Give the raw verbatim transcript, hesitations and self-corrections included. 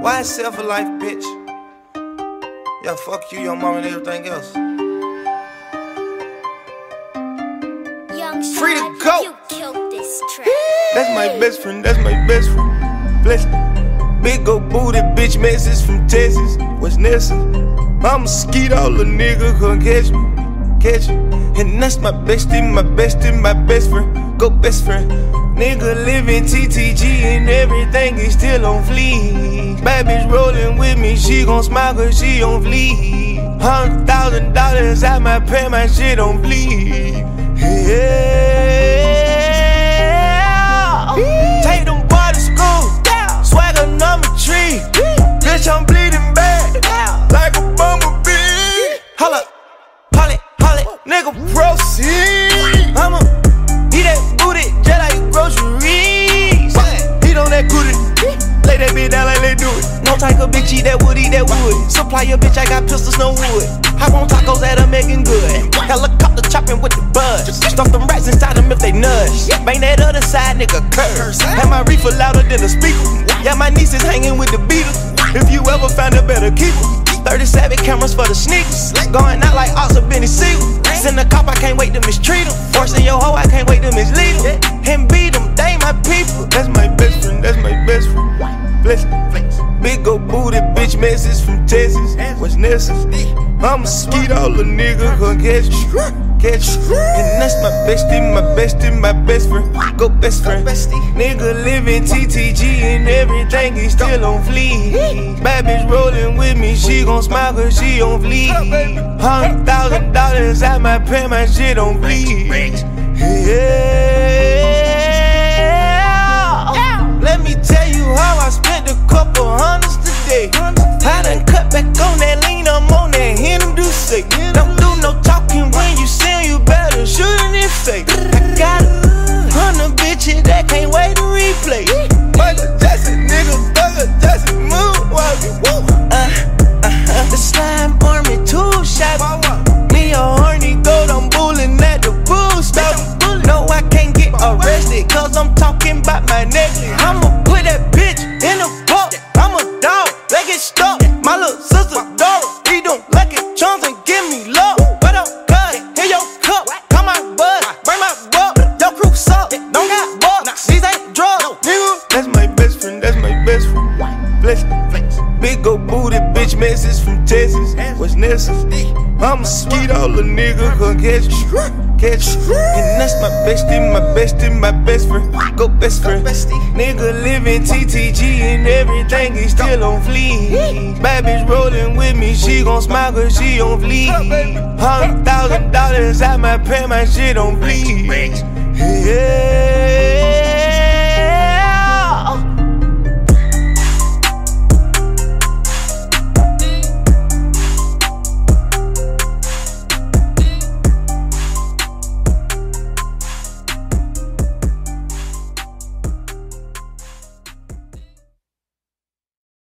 Why sell for life, bitch? Yeah, fuck you, your mom, and everything else. Young Free to Shad, go. You killed this track. That's my best friend, that's my best friend. Bless you. Big old booty bitch message from Texas. What's necessary? I'ma skeet all the nigga come catch me, catch me. And that's my bestie, my bestie, my best friend. Go best friend. Nigga living T T G and everything is still on fleek. Bad bitch rolling with me, she gon' smile cause she on fleek. Hundred thousand dollars I might pay my shit on bleed. Yeah. Take them boys to school, swagger number three. Bitch, I'm bleeding bad, like a bumblebee. Holla, holly, holly, nigga proceed. I'ma eat that booty just like groceries. Eat on that booty, lay that bitch down like they do it. No type of bitch eat that wood, eat that wood. Supply your bitch, I got pistols, no wood. I want tacos that are making good. Helicopter chopping with the buzz. Stuff them rats inside them if they nudge. Bang that other side, nigga, curse. Have my reefer louder than the speaker. Yeah, my niece is hanging with the Beatles. If you ever find a better keeper. thirty-seven cameras for the sneakers. Going out like Oscar Benny Siegel. Send a cop, I can't wait to mistreat him. Forcing your hoe, I can't wait to mislead him. And beat them, they my people. That's my best friend, that's my best friend. Bless you. Big ol' booty bitch message from Texas. What's necessary? I'ma skeet all the nigga come catch me, catch me. And that's my bestie, my bestie, my best friend. Go best friend. Nigga living T T G and everything is still on fleek. Bad bitch rolling with me, she gon' smile cause she on fleek. Hundred thousand dollars I might pay my shit on bleed. Yeah. Let me tell you how I spent a couple hundreds today. I done cut back on that lean, I'm on that hand, them do say. Don't do no talking when you sin, you better shoot in his face. I got a hundred bitches that can't wait to replay. Michael Jackson, nigga, Michael Jackson, moonwalking. Uh, uh-huh. The slime army, two shots. Me a horny goat, I'm bulling at the bull stop. No, I can't get arrested, cause I'm talking about my necklace. I'ma put that bitch in a box. I'm a dog, they get stuck. My little sister, dog, he don't like it, chums and give me love. But I'm good, hear your cup, call my bud, bring my buck. Your crew suck, don't got bucks, these ain't drugs, nigga. That's my best friend, that's my best friend. Bless you. Big ol' booty bitch message from Texas. What's necessary? I'ma skeet all the nigga come catch me, catch me. And that's my bestie, my bestie, my best friend. Go best friend. Nigga living T T G and everything is still on fleek. Bad bitch rolling with me, she gon' smile cause she on fleek. Hundred thousand dollars I might pay my shit on bleed. Yeah.